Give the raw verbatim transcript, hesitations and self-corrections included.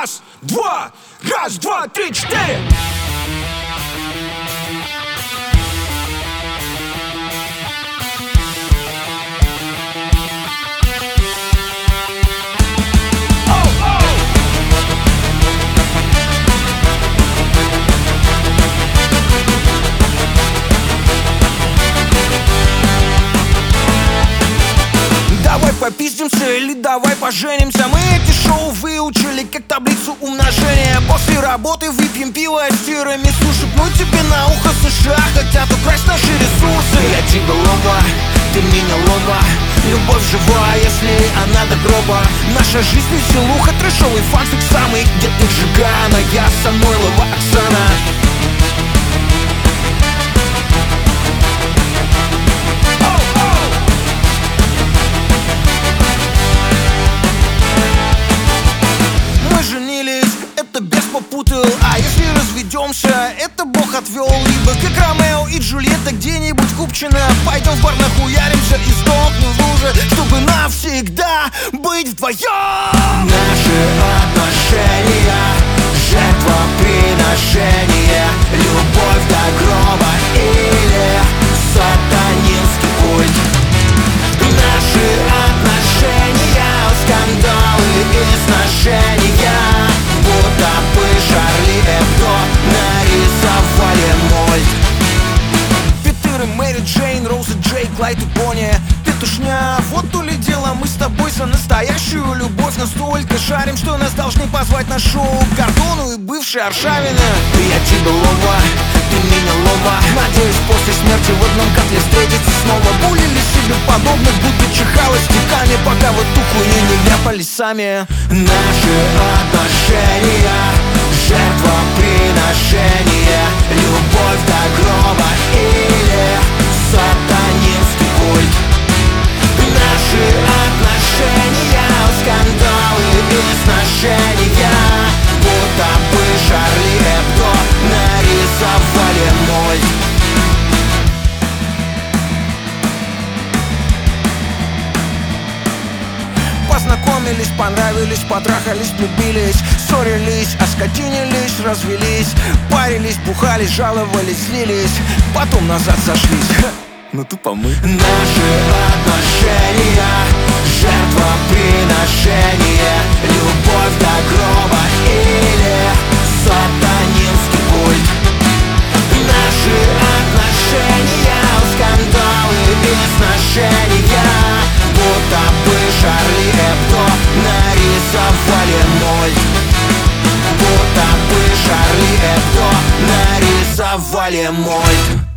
Раз, два, раз, два, три, четыре. Попиздимся или давай поженимся. Мы эти шоу выучили как таблицу умножения. После работы выпьем пиво с тирамису. Шепну тебе на ухо: США хотят украсть наши ресурсы. Я тиголова, ты меня лова. Любовь жива, если она до гроба. Наша жизнь веселуха, трэшовый фанфик самый. Где-то Жигана, я Самойлова Оксана. Попутал, а если разведемся, это Бог отвел. Либо как Ромео и Джульетта где-нибудь купчено. Пойдем в бар, нахуяримся и сдохнем в луже, чтобы навсегда быть вдвоем. Наши отношения, жертвоприношение, любовь до гроба или сатанинский культ. Наши отношения, скандалы и сношения, будто бы Шарли Эбдо нарисовали мульт. Питер и Мэри Джейн, Роуз и Джейк, Клайд и Бонни. Петушня, вот то ли дело, мы с тобой за настоящую любовь. Настолько шарим, что нас должны позвать на шоу к Гордону и бывшей Аршавина. Я тебя лова, ты меня лова. Надеюсь, после смерти в одном котле встретиться снова. Булили себе подобных, будто чихало стеками, пока в эту хуйню не вляпались сами. Наши отношения, жертвоприношение, любовь до гроба или сатанинский культ. Наши отношения, скандалы и сношения, будто бы Шарли Эбдо нарисовали мульт. Познакомились, понравились, потрахались, влюбились, ссорились, оскотинились, развелись, парились, бухались, жаловались, злились, потом назад сошлись. Ну тупо мы. Наши отношения, жертвоприношение, любовь до гроба или сатанинский культ. Наши отношения, скандалы и сношения, будто бы Шарли Эбдо нарисовали мульт. Будто бы Шарли Эбдо нарисовали мульт.